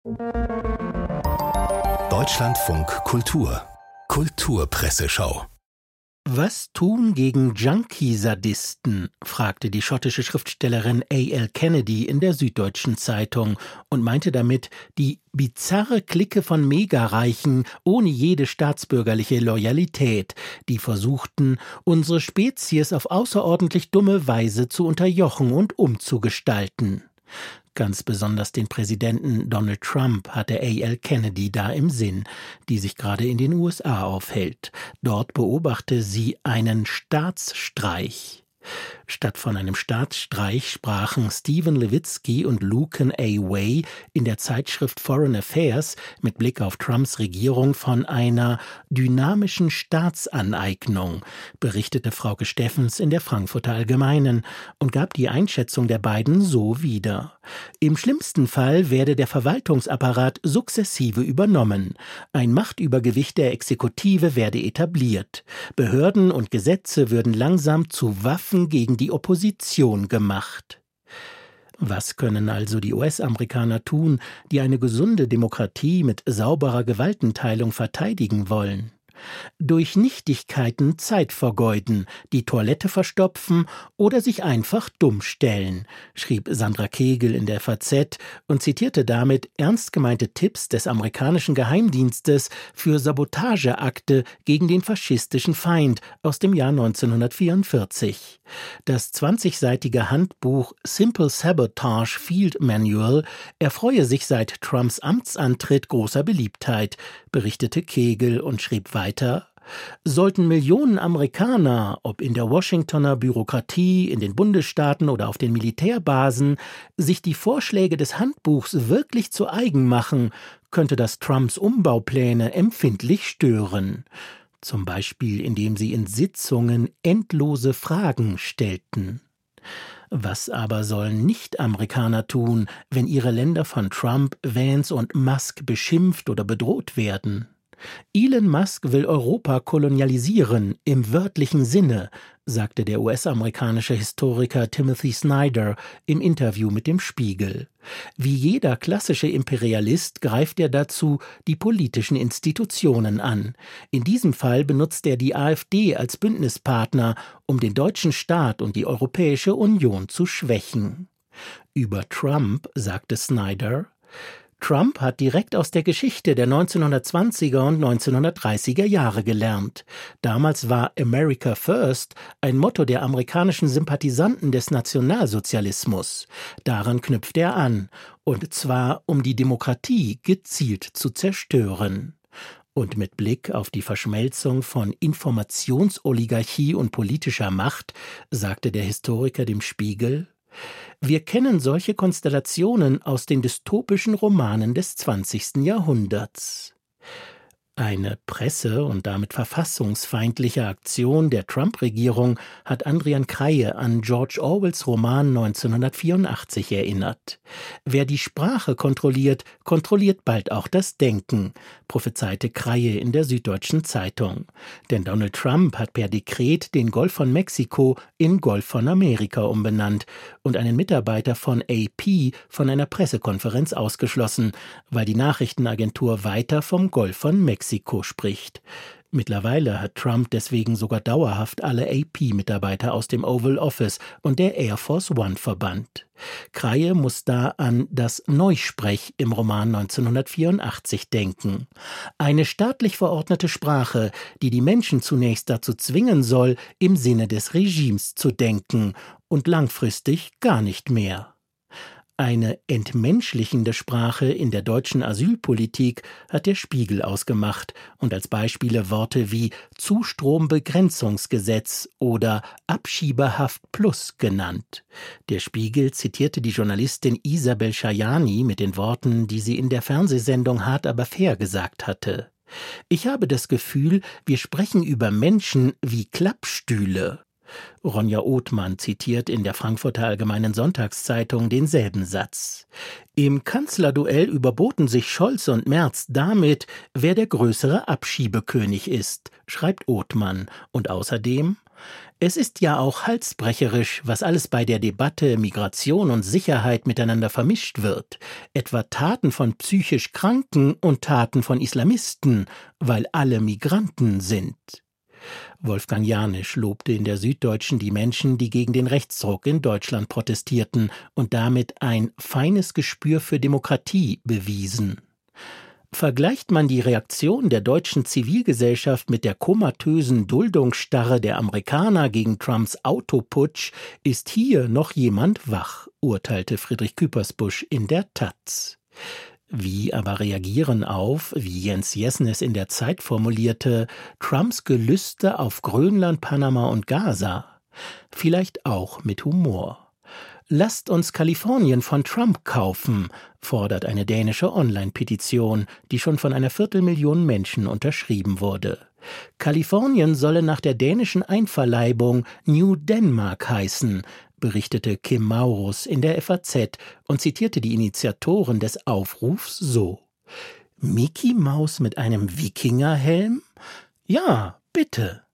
Deutschlandfunk Kultur Kulturpresseschau. Was tun gegen Junkie-Sadisten? Fragte die schottische Schriftstellerin A.L. Kennedy in der Süddeutschen Zeitung und meinte damit die bizarre Clique von Megareichen ohne jede staatsbürgerliche Loyalität, die versuchten, unsere Spezies auf außerordentlich dumme Weise zu unterjochen und umzugestalten. Ganz besonders den Präsidenten Donald Trump hatte A.L. Kennedy da im Sinn, die sich gerade in den USA aufhält. Dort beobachte sie einen Staatsstreich. Statt von einem Staatsstreich sprachen Stephen Levitsky und Lucan A. Way in der Zeitschrift Foreign Affairs mit Blick auf Trumps Regierung von einer dynamischen Staatsaneignung, berichtete Frauke Steffens in der Frankfurter Allgemeinen und gab die Einschätzung der beiden so wieder. Im schlimmsten Fall werde der Verwaltungsapparat sukzessive übernommen. Ein Machtübergewicht der Exekutive werde etabliert. Behörden und Gesetze würden langsam zu Waffen gegen die Opposition gemacht. Was können also die US-Amerikaner tun, die eine gesunde Demokratie mit sauberer Gewaltenteilung verteidigen wollen? Durch Nichtigkeiten Zeit vergeuden, die Toilette verstopfen oder sich einfach dumm stellen, schrieb Sandra Kegel in der FAZ und zitierte damit ernst gemeinte Tipps des amerikanischen Geheimdienstes für Sabotageakte gegen den faschistischen Feind aus dem Jahr 1944. Das 20-seitige Handbuch Simple Sabotage Field Manual erfreue sich seit Trumps Amtsantritt großer Beliebtheit, berichtete Kegel und schrieb weiter: Sollten Millionen Amerikaner, ob in der Washingtoner Bürokratie, in den Bundesstaaten oder auf den Militärbasen, sich die Vorschläge des Handbuchs wirklich zu eigen machen, könnte das Trumps Umbaupläne empfindlich stören. Zum Beispiel, indem sie in Sitzungen endlose Fragen stellten. Was aber sollen Nicht-Amerikaner tun, wenn ihre Länder von Trump, Vance und Musk beschimpft oder bedroht werden? Elon Musk will Europa kolonialisieren, im wörtlichen Sinne, sagte der US-amerikanische Historiker Timothy Snyder im Interview mit dem Spiegel. Wie jeder klassische Imperialist greift er dazu die politischen Institutionen an. In diesem Fall benutzt er die AfD als Bündnispartner, um den deutschen Staat und die Europäische Union zu schwächen. Über Trump sagte Snyder: Trump hat direkt aus der Geschichte der 1920er und 1930er Jahre gelernt. Damals war America First ein Motto der amerikanischen Sympathisanten des Nationalsozialismus. Daran knüpft er an, und zwar um die Demokratie gezielt zu zerstören. Und mit Blick auf die Verschmelzung von Informationsoligarchie und politischer Macht sagte der Historiker dem Spiegel: Wir kennen solche Konstellationen aus den dystopischen Romanen des 20. Jahrhunderts. Eine presse- und damit verfassungsfeindliche Aktion der Trump-Regierung hat Andrian Kreie an George Orwells Roman 1984 erinnert. Wer die Sprache kontrolliert, kontrolliert bald auch das Denken, prophezeite Kreie in der Süddeutschen Zeitung. Denn Donald Trump hat per Dekret den Golf von Mexiko in Golf von Amerika umbenannt und einen Mitarbeiter von AP von einer Pressekonferenz ausgeschlossen, weil die Nachrichtenagentur weiter vom Golf von Mexiko spricht. Mittlerweile hat Trump deswegen sogar dauerhaft alle AP-Mitarbeiter aus dem Oval Office und der Air Force One verbannt. Kreie muss da an das Neusprech im Roman 1984 denken. Eine staatlich verordnete Sprache, die die Menschen zunächst dazu zwingen soll, im Sinne des Regimes zu denken und langfristig gar nicht mehr. Eine entmenschlichende Sprache in der deutschen Asylpolitik hat der Spiegel ausgemacht und als Beispiele Worte wie Zustrombegrenzungsgesetz oder Abschiebehaft Plus genannt. Der Spiegel zitierte die Journalistin Isabel Schajani mit den Worten, die sie in der Fernsehsendung Hart aber fair gesagt hatte: Ich habe das Gefühl, wir sprechen über Menschen wie Klappstühle. Ronja Othmann zitiert in der Frankfurter Allgemeinen Sonntagszeitung denselben Satz. Im Kanzlerduell überboten sich Scholz und Merz damit, wer der größere Abschiebekönig ist, schreibt Othmann. Und außerdem: Es ist ja auch halsbrecherisch, was alles bei der Debatte Migration und Sicherheit miteinander vermischt wird, etwa Taten von psychisch Kranken und Taten von Islamisten, weil alle Migranten sind. Wolfgang Janisch lobte in der Süddeutschen die Menschen, die gegen den Rechtsruck in Deutschland protestierten und damit ein feines Gespür für Demokratie bewiesen. Vergleicht man die Reaktion der deutschen Zivilgesellschaft mit der komatösen Duldungsstarre der Amerikaner gegen Trumps Autoputsch, ist hier noch jemand wach, urteilte Friedrich Küppersbusch in der taz. Wie aber reagieren auf, wie Jens Jessen es in der Zeit formulierte, Trumps Gelüste auf Grönland, Panama und Gaza? Vielleicht auch mit Humor. »Lasst uns Kalifornien von Trump kaufen«, fordert eine dänische Online-Petition, die schon von 250.000 Menschen unterschrieben wurde. Kalifornien solle nach der dänischen Einverleibung New Denmark heißen, berichtete Kim Maurus in der FAZ und zitierte die Initiatoren des Aufrufs so: »Mickey Maus mit einem Wikingerhelm? Ja, bitte.«